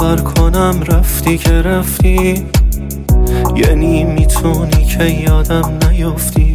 باور کنم رفتی که رفتی، یعنی میتونی که یادم نیفتی.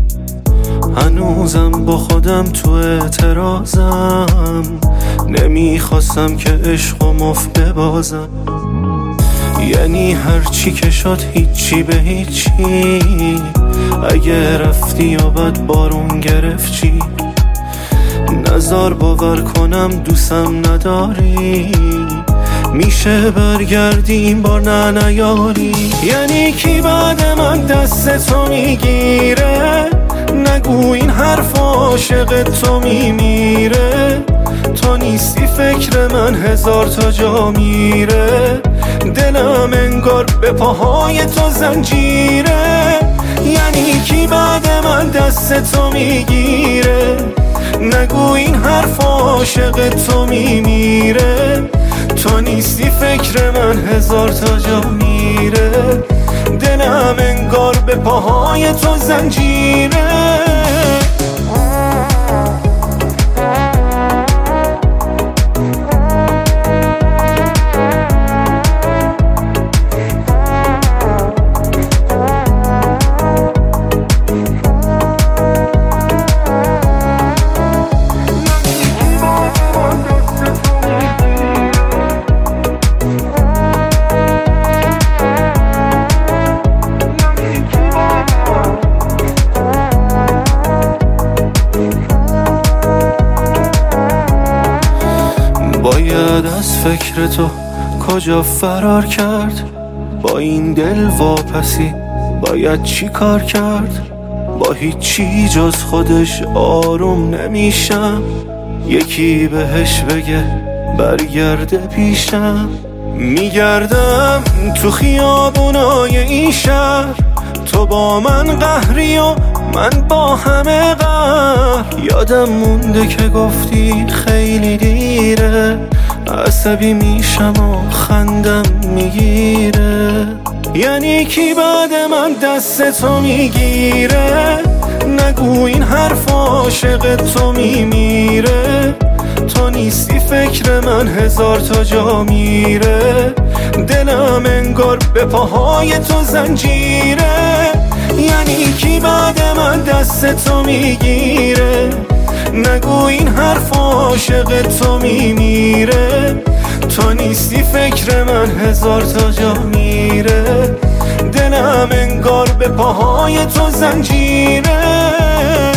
هنوزم با خودم تو اعتراضم، نمیخواستم که عشق و مفت ببازم. یعنی هرچی که شد هیچی به هیچی، اگه رفتی یا بد بارون گرفت چی؟ نزار باور کنم دوستم نداری، میشه برگردی این بار نه نیاری. یعنی کی بعد من دست تو میگیره؟ نگو این حرف عاشق تو میمیره. تو نیستی فکر من هزار تا جا میره، دلم انگار به پاهای تو زنجیره. یعنی کی بعد من دست تو میگیره؟ نگو این حرف عاشق تو میمیره. تو نیستی فکر من هزار تا جا میره، دلم انگار به پاهای تو زنجیره. باید از فکر تو کجا فرار کرد؟ با این دل واپسی باید چی کار کرد؟ با هیچی جز خودش آروم نمیشم، یکی بهش بگه برگرده پیشم. میگردم تو خیابونای این شهر، تو با من قهری و من با همه قهر. یادم مونده که گفتی خیلی دیره، عصبی میشم و خندم میگیره. یعنی کی بعد من دست تو میگیره؟ نگو این حرف عاشق تو میمیره. تو نیستی فکر من هزار تا جا میره، دلم انگار به پاهای تو زنجیره. یعنی کی بعد من دست تو میگیره؟ نگو این حرف عاشق تو میمیره. تو نیستی فکر من هزار تا جا میره، دلم انگار به پاهای تو زنجیره.